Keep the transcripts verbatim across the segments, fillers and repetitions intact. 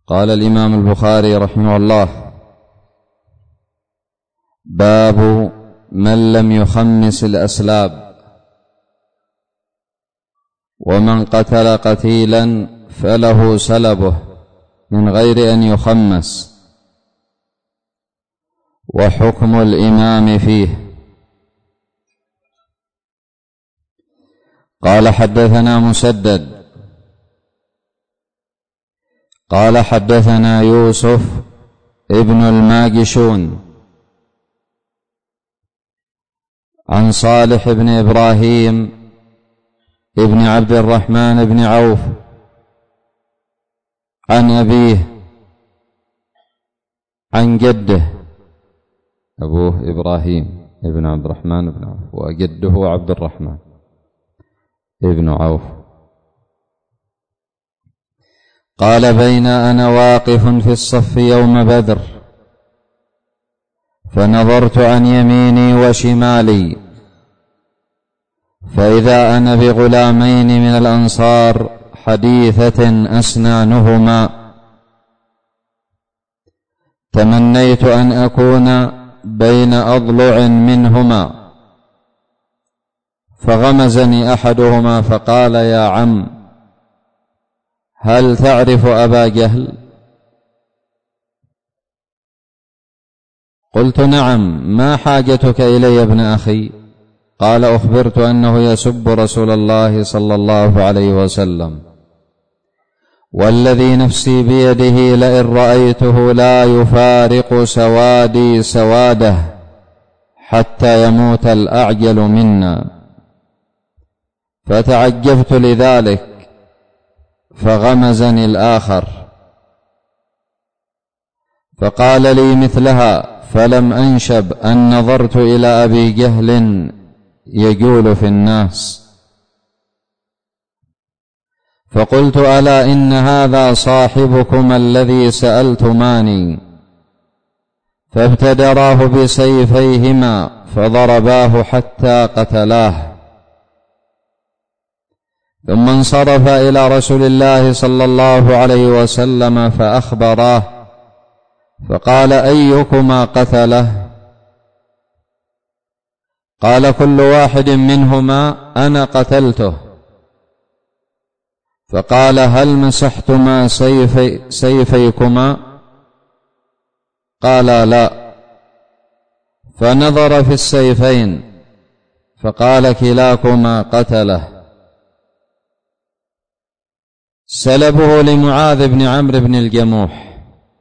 قال الإمام البخاري رحمه الله: باب من لم يخمس الأسلاب. ومن قتل قتيلا فله سلبه من غير أن يخمس، وحكم الإمام فيه. قال: حدثنا مسدد قال: حدثنا يوسف ابن الماجشون عن صالح بن إبراهيم ابن عبد الرحمن بن عوف عن أبيه عن جده. أبوه إبراهيم ابن عبد الرحمن بن عوف، وجده عبد الرحمن ابن عوف. قال: بين أنا واقف في الصف يوم بدر، فنظرت عن يميني وشمالي، فإذا أنا بغلامين من الأنصار حديثة أسنانهما، تمنيت أن أكون بين أضلع منهما، فغمزني أحدهما فقال: يا عم، هل تعرف أبا جهل؟ قلت: نعم، ما حاجتك إلي يا ابن أخي؟ قال: أخبرت أنه يسب رسول الله صلى الله عليه وسلم، والذي نفسي بيده لئن رأيته لا يفارق سوادي سواده حتى يموت الأعجل منا. فتعجبت لذلك، فغمزني الآخر فقال لي مثلها، فلم أنشب أن نظرت إلى أبي جهل يجول في الناس، فقلت: ألا إن هذا صاحبكما الذي سألتماني. فابتدراه بسيفيهما فضرباه حتى قتلاه، ثم انصرف إلى رسول الله صلى الله عليه وسلم فأخبراه، فقال: أيكما قتله؟ قال: كل واحد منهما أنا قتلته. فقال: هل مسحتما سيفي سيفيكما؟ قال: لا. فنظر في السيفين فقال: كلاكما قتله. سلبه لمعاذ بن عمرو بن الجموح،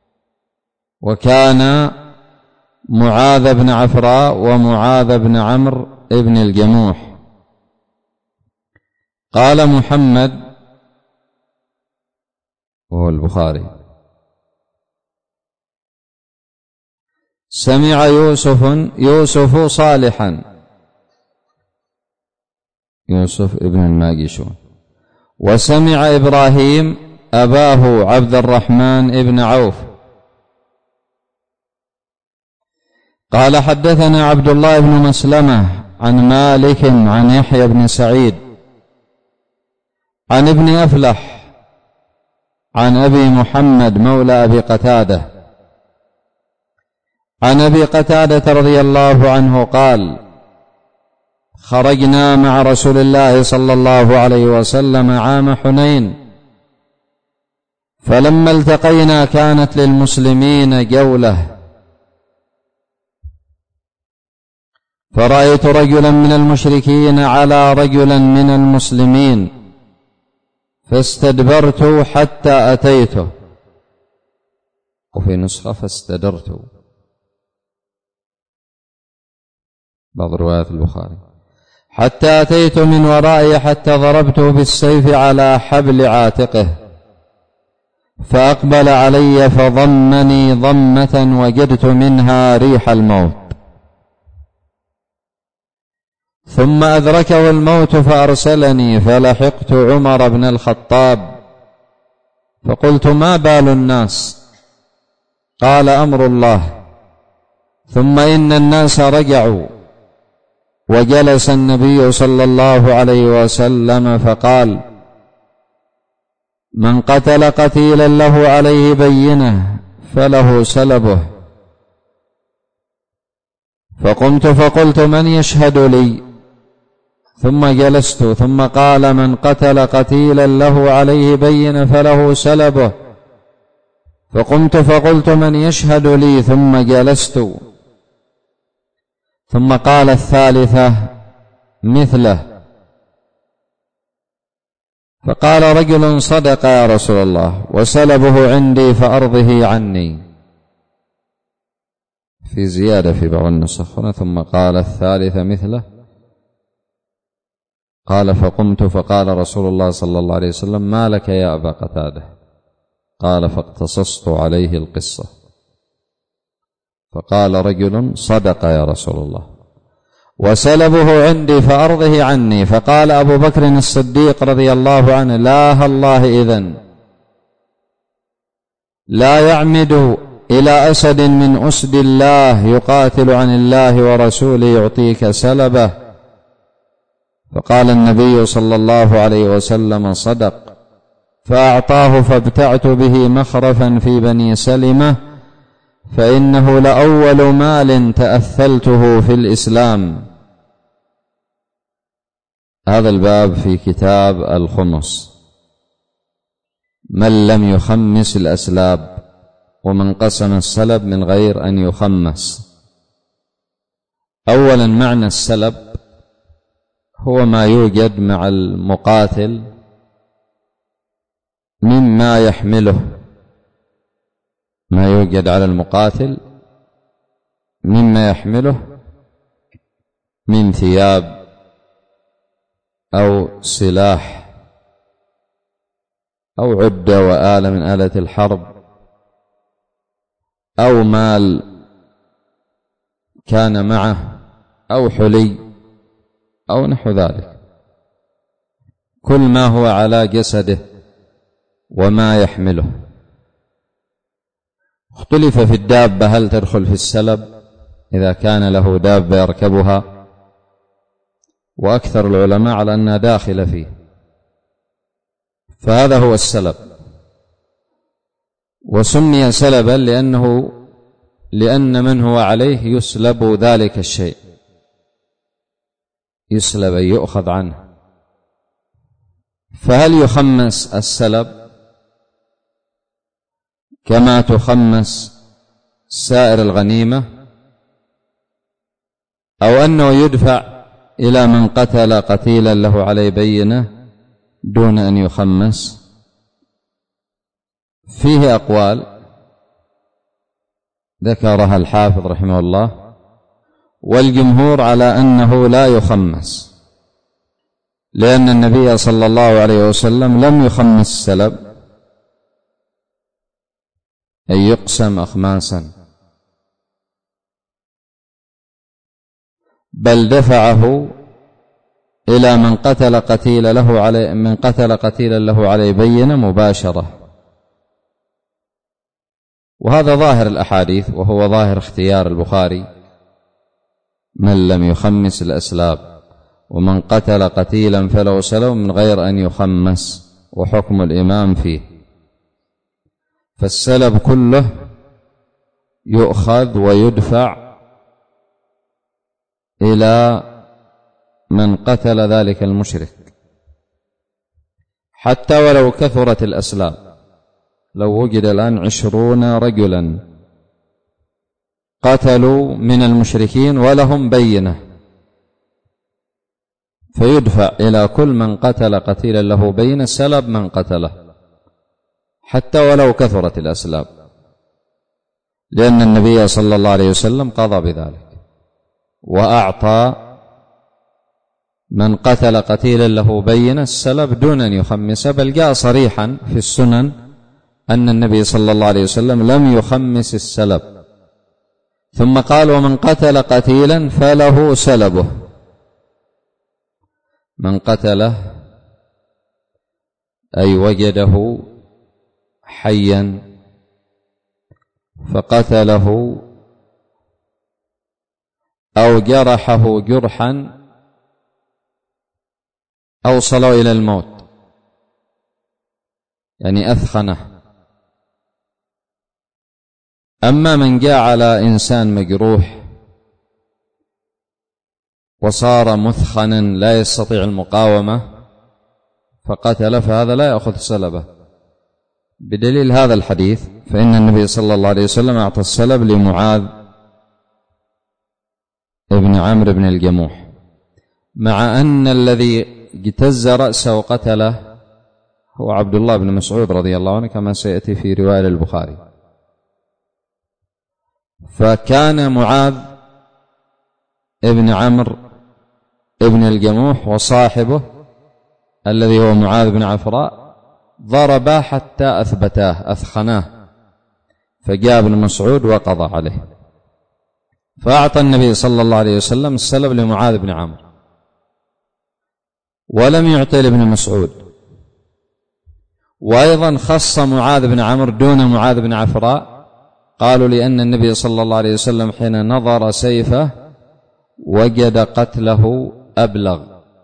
وكان معاذ بن عفراء ومعاذ بن عمرو بن الجموح. قال محمد وهو البخاري: سمع يوسف يوسف صالحا يوسف ابن الماجشون، وسمع إبراهيم أباه عبد الرحمن ابن عوف. قال: حدثنا عبد الله بن مسلمة عن مالك عن يحيى بن سعيد عن ابن أفلح عن أبي محمد مولى أبي قتادة عن أبي قتادة رضي الله عنه قال: خرجنا مع رسول الله صلى الله عليه وسلم عام حنين، فلما التقينا كانت للمسلمين جولة، فرأيت رجلا من المشركين على رجلا من المسلمين، فاستدبرت حتى أتيته، وفي نسخة فاستدرت، بعض روايات البخاري، حتى أتيت من ورائي حتى ضربته بالسيف على حبل عاتقه، فأقبل علي فضمني ضمة وجدت منها ريح الموت، ثم أدركه الموت فأرسلني، فلحقت عمر بن الخطاب فقلت: ما بال الناس؟ قال: أمر الله. ثم إن الناس رجعوا، وجلس النبي صلى الله عليه وسلم فقال: من قتل قتيلا له عليه بينة فله سلبه. فقمت فقلت من يشهد لي؟ ثم جلست. ثم قال من قتل قتيلا له عليه بينة فله سلبه. فقمت فقلت من يشهد لي؟ ثم جلست. ثم قال الثالثة مثله. فقال رجل صدق يا رسول الله وسلبه عندي فأرضه عني. في زيادة في بعض النسخ هنا ثم قال الثالثة مثله. قال فقمت فقال رسول الله صلى الله عليه وسلم ما لك يا أبا قتادة؟ قال فاقتصصت عليه القصة. فقال رجل صدق يا رسول الله وسلبه عندي فأرضه عني. فقال أبو بكر الصديق رضي الله عنه لا الله إذن لا يعمد إلى أسد من أسد الله يقاتل عن الله ورسوله يعطيك سلبه. فقال النبي صلى الله عليه وسلم صدق. فأعطاه فابتعت به مخرفا في بني سلمة فإنه لأول مال تأثلته في الإسلام. هذا الباب في كتاب الخمس. من لم يخمس الأسلاب ومن قسم السلب من غير أن يخمس. أولا معنى السلب هو ما يوجد مع المقاتل مما يحمله، ما يوجد على المقاتل مما يحمله من ثياب أو سلاح أو عدة وآلة من آلة الحرب أو مال كان معه أو حلي أو نحو ذلك. كل ما هو على جسده وما يحمله. اختلف في الدابة هل تدخل في السلب إذا كان له دابة يركبها، وأكثر العلماء على أنها داخلة فيه. فهذا هو السلب، وسمي سلبا لأنه لأن من هو عليه يسلب ذلك الشيء، يسلب أي يؤخذ عنه. فهل يخمس السلب كما تخمس سائر الغنيمة، أو أنه يدفع إلى من قتل قتيلا له عليه بينة دون أن يخمس؟ فيه أقوال ذكرها الحافظ رحمه الله، والجمهور على أنه لا يخمس، لأن النبي صلى الله عليه وسلم لم يخمس السلب أي يقسم أخماسا، بل دفعه إلى من قتل قتيل له عليه من قتل قتيلا له عليه بينة مباشرة. وهذا ظاهر الأحاديث، وهو ظاهر اختيار البخاري: من لم يخمس الأسلاب، ومن قتل قتيلا فله سلب من غير أن يخمس، وحكم الإمام فيه. فالسلب كله يؤخذ ويدفع إلى من قتل ذلك المشرك، حتى ولو كثرت الأسلاب. لو وجد الآن عشرون رجلا قتلوا من المشركين ولهم بينة، فيدفع إلى كل من قتل قتيلا له بينة سلب من قتله، حتى ولو كثرت الأسلاب، لأن النبي صلى الله عليه وسلم قضى بذلك، وأعطى من قتل قتيلا له بينة السلب دون أن يخمس. بل جاء صريحا في السنن أن النبي صلى الله عليه وسلم لم يخمس السلب، ثم قال: ومن قتل قتيلا فله سلبه. من قتله أي وجده حيا فقتله أو جرحه جرحا أوصله إلى الموت، يعني أثخنه. أما من جاء على إنسان مجروح وصار مثخنا لا يستطيع المقاومة فقتل، فهذا لا يأخذ سلبه. بدليل هذا الحديث فإن النبي صلى الله عليه وسلم أعطى السلب لمعاذ ابن عمرو بن الجموح، مع أن الذي اجتز رأسه وقتله هو عبد الله بن مسعود رضي الله عنه كما سيأتي في رواية البخاري. فكان معاذ ابن عمرو ابن الجموح وصاحبه الذي هو معاذ بن عفراء ضربا حتى أثبتاه أثخناه، فجاء ابن مسعود وقضى عليه، فأعطى النبي صلى الله عليه وسلم السلب لمعاذ بن عمرو ولم يعطي لابن مسعود. وأيضا خص معاذ بن عمرو دون معاذ بن عفراء، قالوا لأن النبي صلى الله عليه وسلم حين نظر سيفه وجد قتله أبلغ.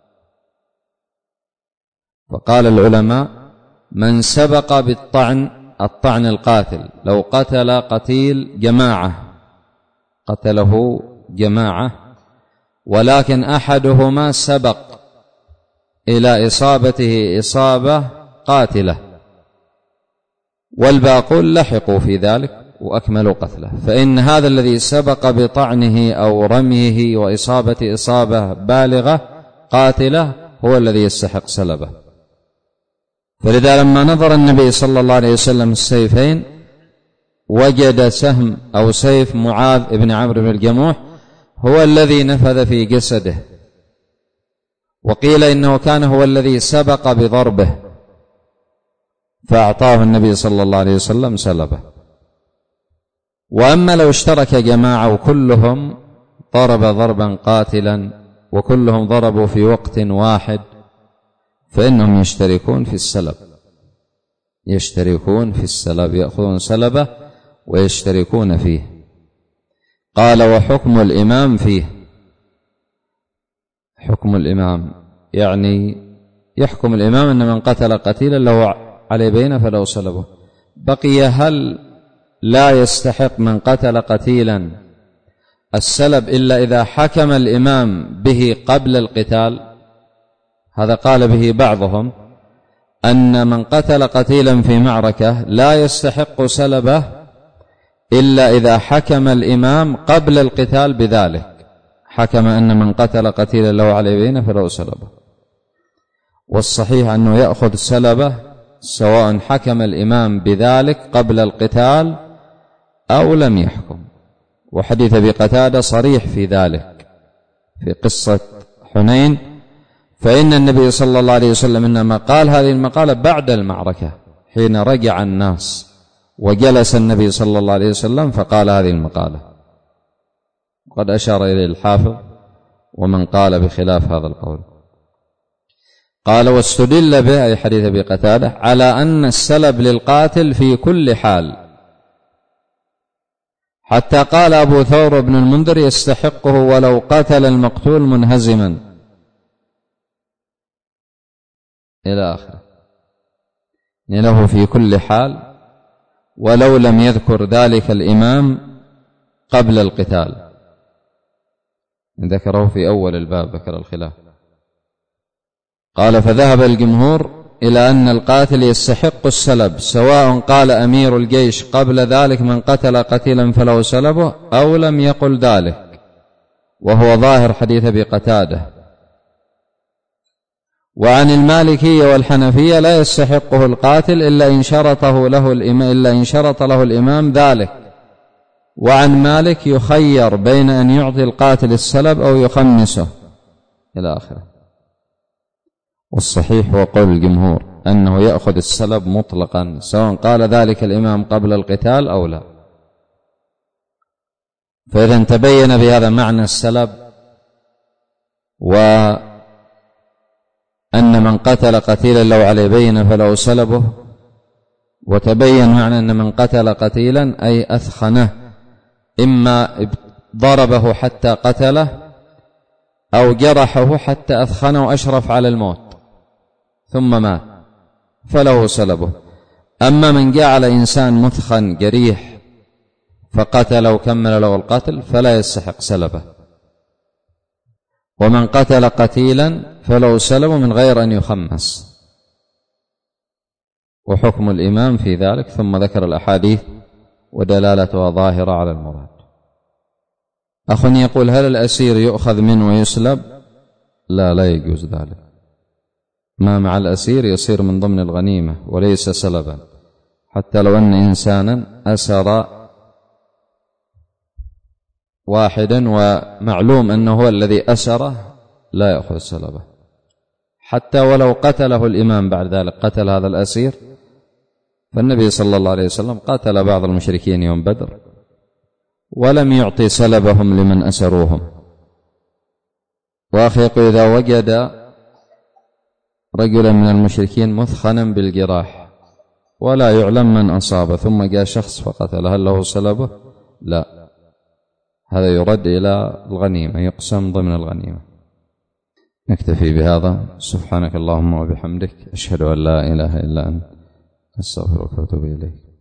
فقال العلماء من سبق بالطعن الطعن القاتل، لو قتل قتيل جماعة قتله جماعة ولكن أحدهما سبق إلى إصابته إصابة قاتلة والباقون لحقوا في ذلك وأكملوا قتله، فإن هذا الذي سبق بطعنه أو رميه وإصابة إصابة بالغة قاتلة هو الذي يستحق سلبه. فلذا لما نظر النبي صلى الله عليه وسلم السيفين وجد سهم أو سيف معاذ بن عمرو بن الجموح هو الذي نفذ في جسده، وقيل إنه كان هو الذي سبق بضربه، فأعطاه النبي صلى الله عليه وسلم سلبه. وأما لو اشترك جماعة وكلهم ضرب ضربا قاتلا وكلهم ضربوا في وقت واحد فإنهم يشتركون في السلب، يشتركون في السلب، يأخذون سلبه ويشتركون فيه. قال وحكم الإمام فيه، حكم الإمام يعني يحكم الإمام أن من قتل قتيلا له عليه بينة فله سلبه. بقي هل لا يستحق من قتل قتيلا السلب إلا إذا حكم الإمام به قبل القتال؟ هذا قال به بعضهم أن من قتل قتيلا في معركة لا يستحق سلبه إلا إذا حكم الإمام قبل القتال بذلك، حكم أن من قتل قتيلا له عليه بينة فله سلبه. والصحيح أنه يأخذ سلبه سواء حكم الإمام بذلك قبل القتال أو لم يحكم. وحديث أبي قتادة صريح في ذلك في قصة حنين، فإن النبي صلى الله عليه وسلم إنما قال هذه المقالة بعد المعركة حين رجع الناس وجلس النبي صلى الله عليه وسلم فقال هذه المقالة. قد أشار إليه الحافظ ومن قال بخلاف هذا القول. قال واستدل به أي حديث أبي قتادة على أن السلب للقاتل في كل حال، حتى قال أبو ثور بن المنذر يستحقه ولو قتل المقتول منهزما إلى آخره، له في كل حال ولو لم يذكر ذلك الإمام قبل القتال، ذكره في أول الباب ذكر الخلاف. قال فذهب الجمهور إلى أن القاتل يستحق السلب سواء قال أمير الجيش قبل ذلك من قتل قتيلا فله سلبه أو لم يقل ذلك، وهو ظاهر حديث أبي قتادة. وعن المالكية والحنفية لا يستحقه القاتل إلا إن شرطه له الإمام إلا إن شرط له الإمام ذلك. وعن مالك يخير بين أن يعطي القاتل السلب أو يخمسه إلى آخره. والصحيح هو قول الجمهور أنه يأخذ السلب مطلقا سواء قال ذلك الإمام قبل القتال أو لا. فإذا تبين بهذا معنى السلب، وأن من قتل قتيلا لو عليه بينة فله سلبه، وتبين معنى أن من قتل قتيلا أي أثخنه، إما ضربه حتى قتله أو جرحه حتى أثخنه وأشرف على الموت ثم مات فله سلبه. أما من جاء على إنسان مثخن جريح فقتل وكمل له القتل فلا يستحق سلبه، ومن قتل قتيلا فلو سلب من غير أن يخمس، وحكم الإمام في ذلك. ثم ذكر الأحاديث ودلالتها ظاهرة على المراد. أخ يقول: هل الأسير يؤخذ منه ويسلب؟ لا، لا يجوز ذلك. ما مع الأسير يصير من ضمن الغنيمة وليس سلبا، حتى لو أن إنسانا أسر واحدا ومعلوم أنه هو الذي أسره لا يأخذ سلبه، حتى ولو قتله الإمام بعد ذلك، قتل هذا الأسير. فالنبي صلى الله عليه وسلم قاتل بعض المشركين يوم بدر ولم يعطي سلبهم لمن أسروهم. وأخي يقول: إذا وجد رجلا من المشركين مثخنا بالجراح ولا يعلم من أصابه ثم جاء شخص فقتل، هل له سلبه؟ لا، هذا يرد إلى الغنيمة، يقسم ضمن الغنيمة. نكتفي بهذا. سبحانك اللهم وبحمدك، أشهد أن لا إله إلا أنت، أستغفرك وأتوب إليك.